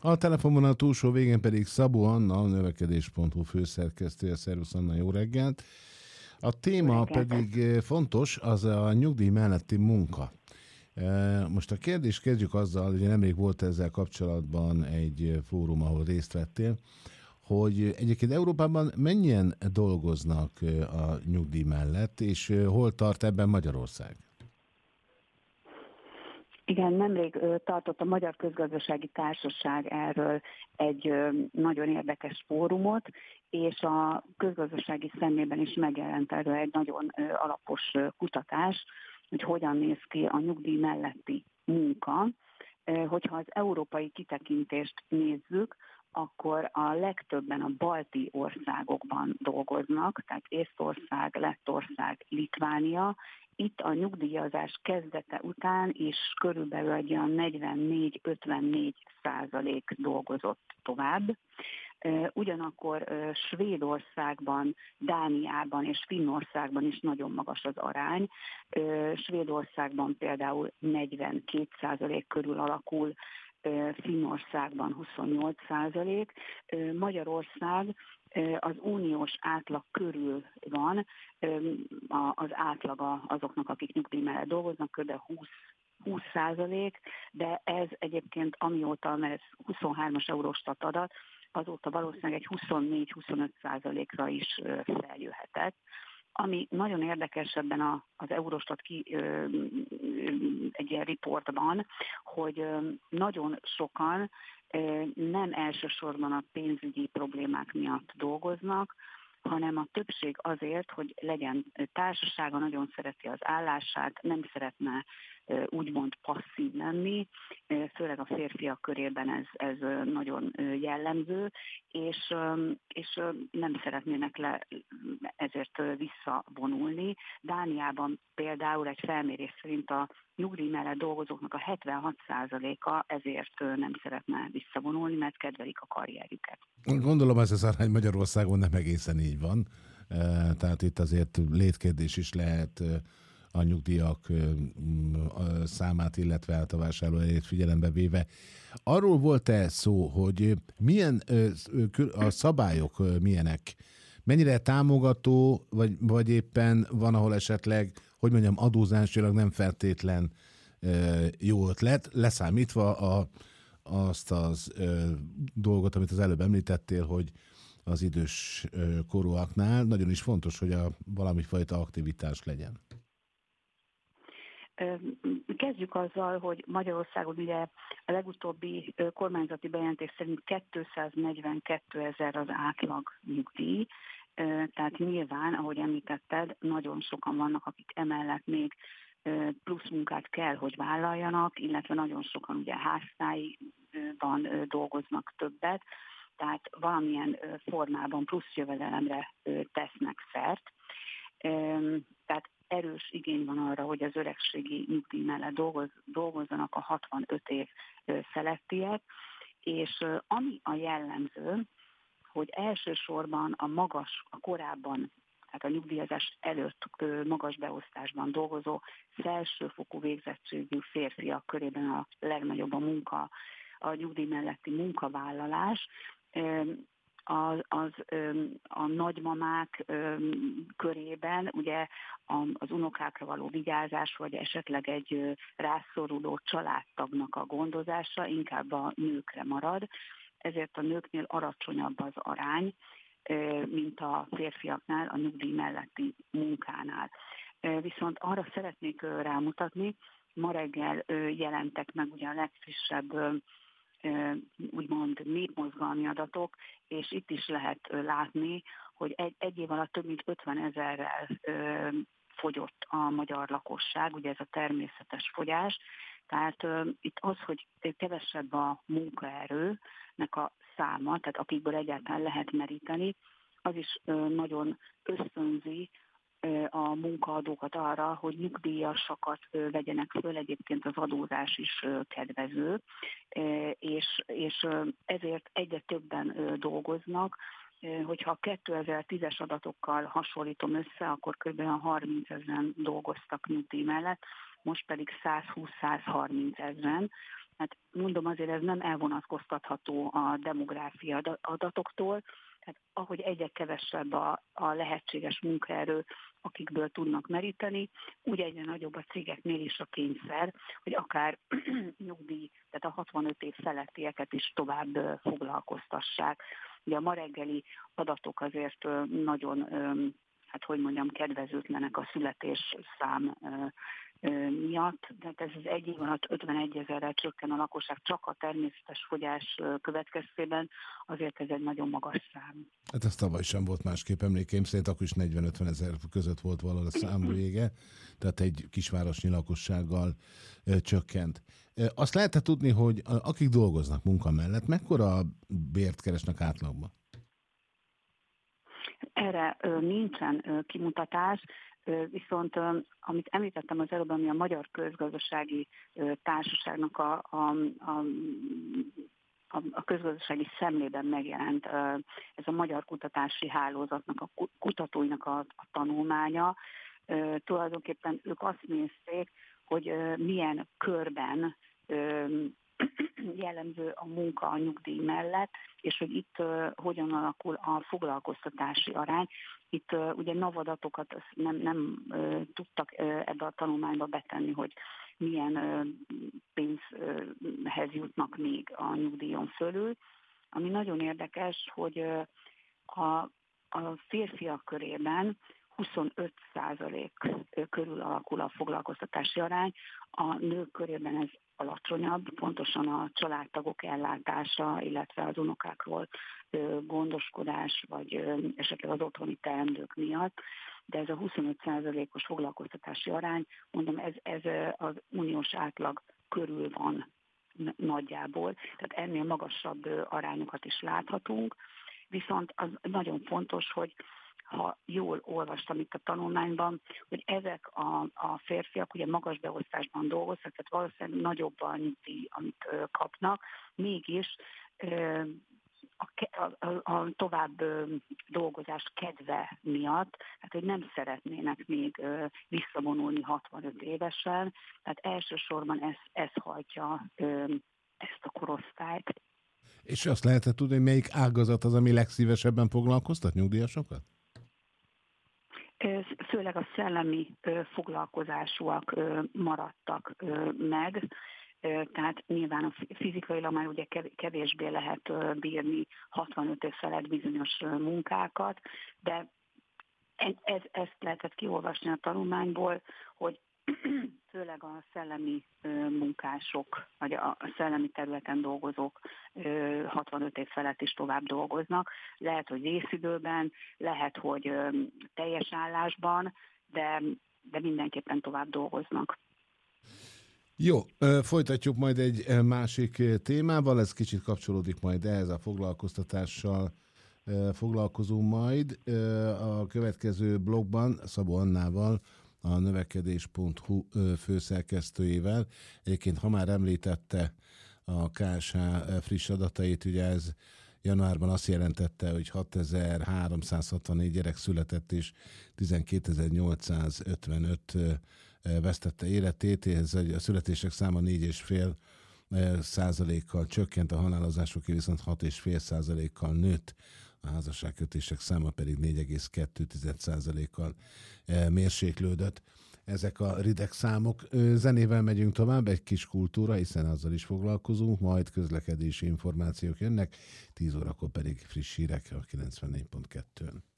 A telefonvonal túlsó végén pedig Szabó Anna, a növekedés.hu főszerkesztője. Szervusz Anna, jó reggelt! A Jó téma reggelt. pedig fontos, az a nyugdíj melletti munka. Most a kérdést kezdjük azzal, hogy nemrég volt ezzel kapcsolatban egy fórum, ahol részt vettél, hogy egyébként Európában mennyien dolgoznak a nyugdíj mellett, és hol tart ebben Magyarország? Igen, nemrég tartott a Magyar Közgazdasági Társaság erről egy nagyon érdekes fórumot, és a közgazdasági szemében is megjelent erről egy nagyon alapos kutatás, hogy hogyan néz ki a nyugdíj melletti munka. Hogyha az európai kitekintést nézzük, akkor a legtöbben a balti országokban dolgoznak, tehát Észtország, Lettország, Litvánia. Itt a nyugdíjazás kezdete után is körülbelül egy olyan 44-54% dolgozott tovább. Ugyanakkor Svédországban, Dániában és Finnországban is nagyon magas az arány. Svédországban például 42% körül alakul, Finnországban 28%, Magyarország az uniós átlag körül van, az átlaga azoknak, akik nyugdíj mellett dolgoznak, kb. 20%, de ez egyébként amióta, mert ez 23-as Eurostat adat, azóta valószínűleg egy 24-25%-ra is feljöhetett. Ami nagyon érdekes ebben az Eurostat egy ilyen riportban, hogy nagyon sokan nem elsősorban a pénzügyi problémák miatt dolgoznak, hanem a többség azért, hogy legyen társasága, nagyon szereti az állását, nem szeretne úgymond passzív lenni, főleg a férfiak körében ez nagyon jellemző, és nem szeretnének ezért visszavonulni. Dániában például egy felmérés szerint a nyugdíj mellett dolgozóknak a 76%-a ezért nem szeretne visszavonulni, mert kedvelik a karrierjüket. Gondolom ez az arány Magyarországon nem egészen így van, tehát itt azért létkérdés is lehet a nyugdíjak számát, illetve a vásárlóerejét figyelembe véve. Arról volt-e szó, hogy milyen a szabályok milyenek? Mennyire támogató, vagy éppen van, ahol esetleg, hogy mondjam, adózásilag nem feltétlen jó ötlet, leszámítva azt az dolgot, amit az előbb említettél, hogy az idős korúaknál nagyon is fontos, hogy valami fajta aktivitás legyen. Kezdjük azzal, hogy Magyarországon ugye a legutóbbi kormányzati bejelentés szerint 242 000 az átlag nyugdíj, tehát nyilván, ahogy említetted, nagyon sokan vannak, akik emellett még plusz munkát kell, hogy vállaljanak, illetve nagyon sokan ugye háztáiban dolgoznak többet, tehát valamilyen formában plusz jövedelemre tesznek szert. Tehát erős igény van arra, hogy az öregségi nyugdíj mellett dolgozzanak a 65 év felettiek, és ami a jellemző, hogy elsősorban a korábban, tehát a nyugdíjazás előtt magas beosztásban dolgozó felsőfokú végzettségű férfiak körében a legnagyobb a nyugdíj melletti munkavállalás. A nagymamák körében ugye az unokákra való vigyázás, vagy esetleg egy rászoruló családtagnak a gondozása inkább a nőkre marad, ezért a nőknél alacsonyabb az arány, mint a férfiaknál a nyugdíj melletti munkánál. Viszont arra szeretnék rámutatni, ma reggel jelentek meg ugye a legfrissebb úgymond népmozgalmi adatok, és itt is lehet látni, hogy egy év alatt több mint 50 000-rel fogyott a magyar lakosság, ugye ez a természetes fogyás. Tehát itt az, hogy kevesebb a munkaerőnek a száma, tehát akikből egyáltalán lehet meríteni, az is nagyon ösztönzi a munkaadókat arra, hogy nyugdíjasakat vegyenek föl, egyébként az adózás is kedvező, és ezért egyre többen dolgoznak. Hogyha a 2010-es adatokkal hasonlítom össze, akkor kb. 30 000 dolgoztak nyugdíj mellett, most pedig 120-130 000, Hát mondom, azért ez nem elvonatkoztatható a demográfia adatoktól, tehát ahogy egyre kevesebb a lehetséges munkaerő, akikből tudnak meríteni, úgy egyre nagyobb a cégeknél is a kényszer, hogy akár nyugdíj, tehát a 65 év felettieket is tovább foglalkoztassák. Ugye a ma reggeli adatok azért nagyon, hát hogy mondjam, kedvezőtlenek a születésszám miatt, de ez az egy év alatt 51 000-rel csökken a lakosság csak a természetes fogyás következtében, azért ez egy nagyon magas szám. Hát ez tavaly sem volt másképp, emlékeim szerint akkor is 40-50 ezer között volt valahol a szám vége, tehát egy kisvárosnyi lakossággal csökkent. Azt lehet tudni, hogy akik dolgoznak munka mellett, mekkora bért keresnek átlagban? Erre nincsen kimutatás, viszont amit említettem az előbb, ami a Magyar Közgazdasági Társaságnak a közgazdasági szemlében megjelent, ez a Magyar Kutatási Hálózatnak, a kutatóinak a tanulmánya. Tulajdonképpen ők azt nézték, hogy milyen körben jellemző a munka a nyugdíj mellett, és hogy itt hogyan alakul a foglalkoztatási arány. Itt ugye NAV adatokat nem tudtak ebbe a tanulmányba betenni, hogy milyen pénzhez jutnak még a nyugdíjon fölül. Ami nagyon érdekes, hogy a férfiak körében 25% körül alakul a foglalkoztatási arány, a nők körében ez alacsonyabb, pontosan a családtagok ellátása, illetve az unokákról gondoskodás, vagy esetleg az otthoni teendők miatt, de ez a 25%-os foglalkoztatási arány, mondom, ez az uniós átlag körül van nagyjából, tehát ennél magasabb arányokat is láthatunk, viszont az nagyon fontos, hogy ha jól olvastam itt a tanulmányban, hogy ezek a férfiak ugye magas beosztásban dolgoznak, tehát valószínűleg nagyobb a nyugdíj, amit kapnak, mégis a tovább dolgozás kedve miatt, hát hogy nem szeretnének még visszavonulni 65 évesen, tehát elsősorban ez hajtja ezt a korosztályt. És azt lehetett tudni, hogy melyik ágazat az, ami legszívesebben foglalkoztat nyugdíjasokat? Főleg a szellemi foglalkozásúak maradtak meg, tehát nyilván a fizikailag már ugye kevésbé lehet bírni 65 év felett bizonyos munkákat, de ezt lehetett kiolvasni a tanulmányból, hogy főleg a szellemi munkások, vagy a szellemi területen dolgozók 65 év felett is tovább dolgoznak. Lehet, hogy részidőben, lehet, hogy teljes állásban, de mindenképpen tovább dolgoznak. Jó, folytatjuk majd egy másik témával, ez kicsit kapcsolódik majd ehhez a foglalkoztatással foglalkozunk majd. A következő blogban Szabó Annával, a növekedés.hu főszerkesztőjével. Egyébként, ha már említette a KSH friss adatait, ugye ez januárban azt jelentette, hogy 6364 gyerek született, és 12855 vesztette életét. Ez a születések száma 4,5%-kal csökkent, a halálozásoké viszont 6,5%-kal nőtt. A házasságkötések száma pedig 4,2%-kal mérséklődött. Ezek a rideg számok. Zenével megyünk tovább, egy kis kultúra, hiszen azzal is foglalkozunk, majd közlekedési információk jönnek, 10 órakor pedig friss hírek a 94.2-n.